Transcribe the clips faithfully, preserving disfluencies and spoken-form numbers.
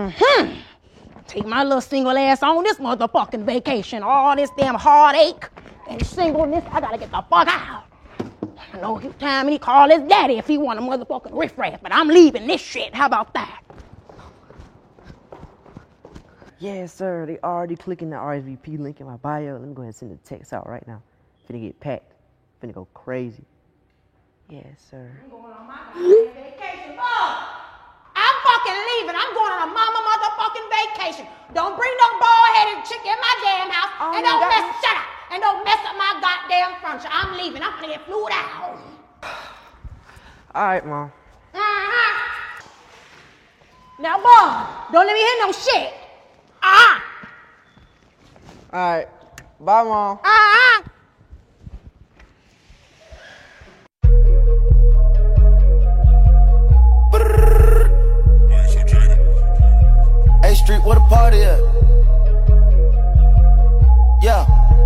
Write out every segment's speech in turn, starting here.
Mm-hmm. Take my little single ass on this motherfucking vacation. All this damn heartache and singleness, I gotta get the fuck out. I know he time he call his daddy if he want a motherfucking riffraff, but I'm leaving this shit. How about that? Yes, sir. They already clicking the R S V P link in my bio. Let me go ahead and send the text out right now. Finna get packed. Finna go crazy. Yes, sir. I'm going on my goddamn vacation. Oh, I'm fucking leaving. I'm going on a mama motherfucking vacation. Don't bring no bald-headed chick in my damn house. Oh, and don't mess, shut up. And don't mess up my goddamn furniture. I'm leaving. I'm gonna get flued out. All right, Mom. Uh-huh. Now, boy, don't let me hear no shit. Uh-huh. All right. Bye, Mom. Uh-huh. Hey, Street, where the party at? Yeah.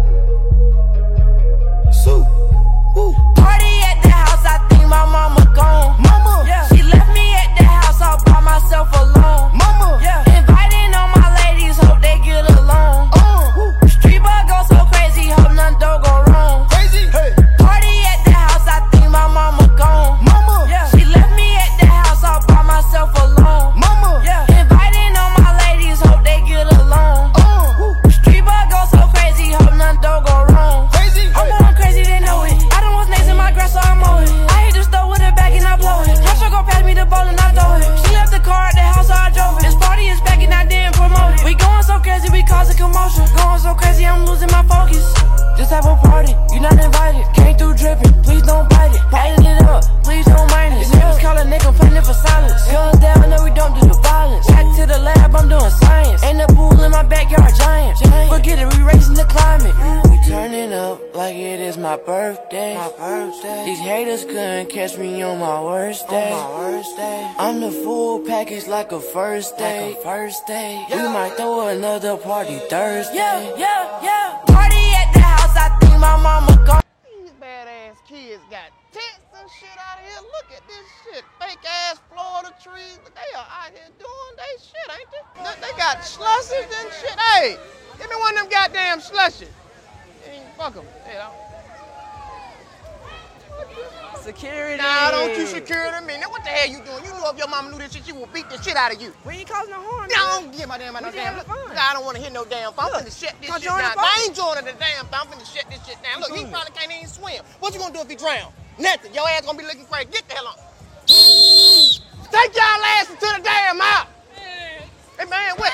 Sue. Woo. Party at the house, I think my mama gone. Mama. Yeah. She left me at the house all by myself alone. Mama. Yeah. Inviting all my ladies, hope they get along. Uh. Street boy go so crazy, hope none don't go wrong. Crazy. Hey. Party at the house, I think my mama gone. Mama. Yeah. She left me at the house all by myself alone. Mama. Yeah. Inviting all my ladies, hope they get along. Uh. Street boy go so crazy, hope none don't go wrong. Crazy. I'm Hey. going crazy, they know it. I don't want snakes in my grass, so I mow it. I hit the stove with a bag and I blow it. Her go pass me the bowl and I throw it. She left the car at the house, so I drove it. This party is back and I didn't promote it. We going so crazy, we causing commotion. Going so crazy, I'm losing my focus. Just have a party, you not invited. Came through dripping, please don't bite it. Biting it up, please don't mind it. Niggas call a nigga planning for silence. Guns down, no, we don't do the violence. Back to the lab, I'm doing science. Ain't a pool in my backyard, giant. Forget it, we racing the climate. We turning up like it is my birthday. My birthday. These haters couldn't catch me on my worst day. On my worst day. I'm the full package like a first day. Like a first day. Yeah. We might throw another party Thursday. Yeah, yeah, yeah. Party at the house, I think my mama gone. These badass kids got tents and shit out of here. Look at this shit. Fake ass Florida trees. They are out here doing they shit, ain't they? They, they got slushes and shit. Hey, give me one of them goddamn slushes. Hey, fuck them. Hey, Security. nah, don't you security me. Now what the hell you doing? You know if your mama knew this shit, she would beat the shit out of you. We ain't causing no harm. Nah, I don't give my damn no damn. Look, nah, I don't want to hear no damn phone. I'm finna shut this shit down. I ain't joining the damn phone. I'm finna shut this shit down. Look, he probably can't even swim. What you gonna do if he drown? Nothing. Your ass gonna be looking crazy. Get the hell on. Take y'all asses to the damn house. Hey man, what?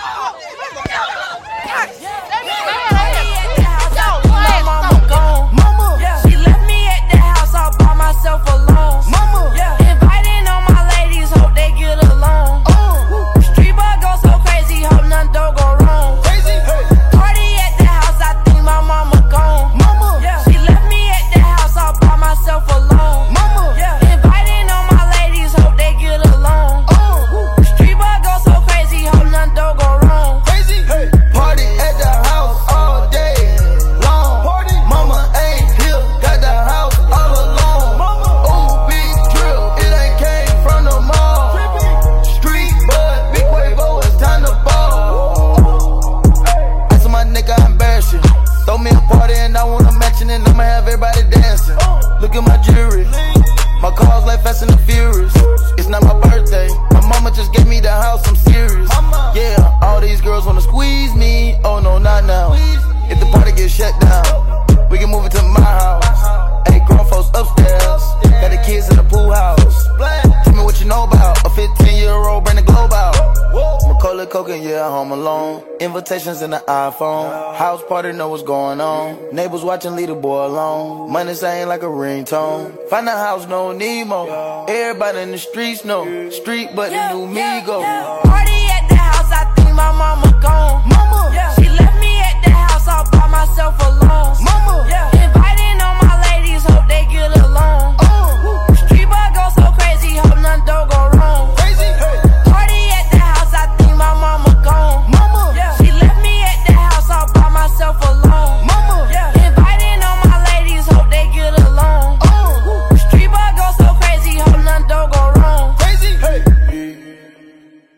Mama, yeah. She left me at the house all by myself alone. Mama. Yeah. Inviting all my ladies, hope they get along. Uh. Street boy go so crazy, hope none don't go wrong. Crazy. Hey. Party at the house, I think my mama gone. Mama. Yeah. She left me at the house all by myself alone. Mama. Yeah. Inviting all my ladies, hope they get along. Uh. Street boy go so crazy, hope none don't go wrong. Crazy. Hey. Party at the house all day long. Party. Mama ain't here, got the house all alone. Mama. Oh, big drill, it ain't came from the mall. Street bud, big Quavo, it's time to ball. I saw my nigga, I embarrass you. Throw me a party and I wanna mention it, I'ma have everybody dancing. Look at my jewelry, my car's like Fast and the Furious. It's not my birthday, my mama just gave me the house, I'm serious. Yeah, all these girls wanna squeeze me, oh no, not now. If the party gets shut down, we can move it to my house. Hey, grown folks upstairs, got the kids in the pool house. Tell me what you know about a fifteen year old, bring the globe out. Macaulay Culkin, yeah, home alone. Invitations in the iPhone. House party, know what's going on. Neighbors watching, leave the boy alone. Money saying like a ringtone. Find a house, no Nemo. Everybody in the streets know. Street, but the new me go.